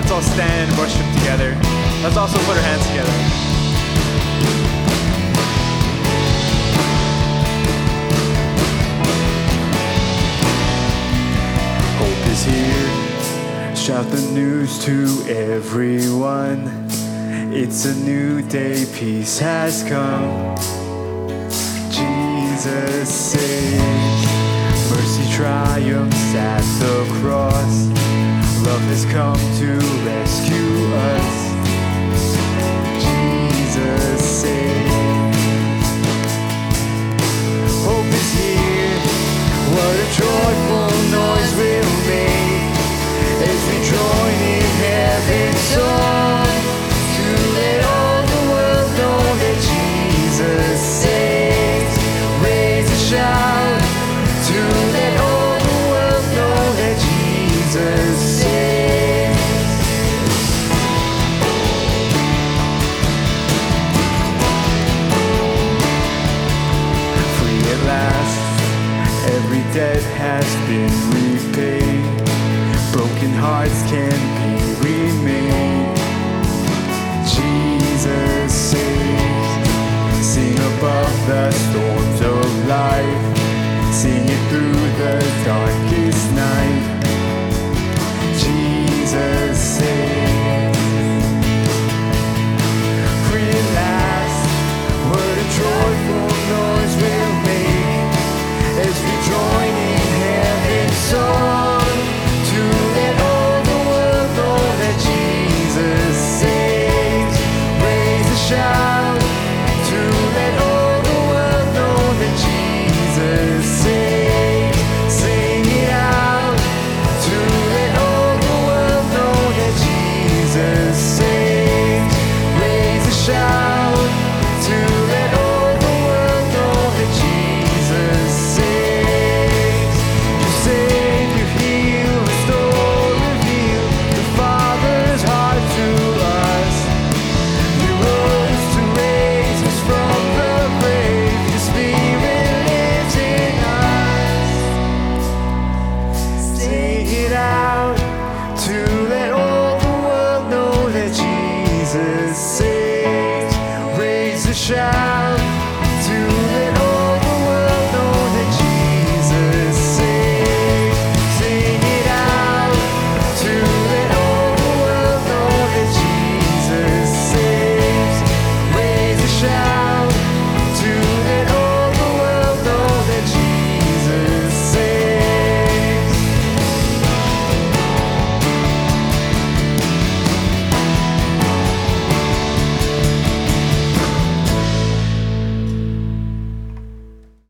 Let's all stand and worship together. Let's also put our hands together. Hope is here. Shout the news to everyone. It's a new day, peace has come. Jesus saves. Mercy triumphs at the cross. Love has come to rescue us. Jesus saves. Hope is here. What a joyful noise we'll make as we join in heaven's song to let all the world know that Jesus saves. Raise a shout to let all the world know that Jesus saves. Free at last, every debt has been repaid. Broken hearts can be remade. Jesus saves. Sing above the storms of life. Sing it through the darkest night. Jesus saves. Free at last, what a joyful noise we'll make as we join in heaven's song to let all the world know that Jesus saves. Raise a shout to let all the world know that Jesus saves. Sing it out to let all the world know that Jesus saves. Raise a shout to let all the world know that Jesus saves. You save, you heal, restore, reveal the Father's heart to us. You rose to raise us from the grave. Your Spirit lives in us. Say it out.